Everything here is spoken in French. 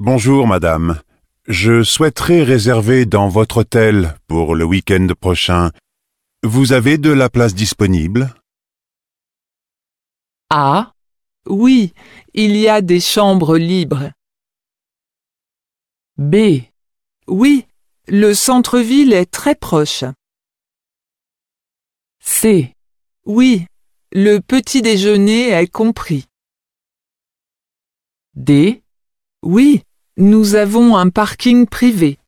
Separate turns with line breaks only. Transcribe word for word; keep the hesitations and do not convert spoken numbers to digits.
Bonjour madame, je souhaiterais réserver dans votre hôtel pour le week-end prochain. Vous avez de la place disponible?
A. Oui, il y a des chambres libres. B. Oui, le centre-ville est très proche. C. Oui, le petit déjeuner est compris. D. Oui, nous avons un parking privé.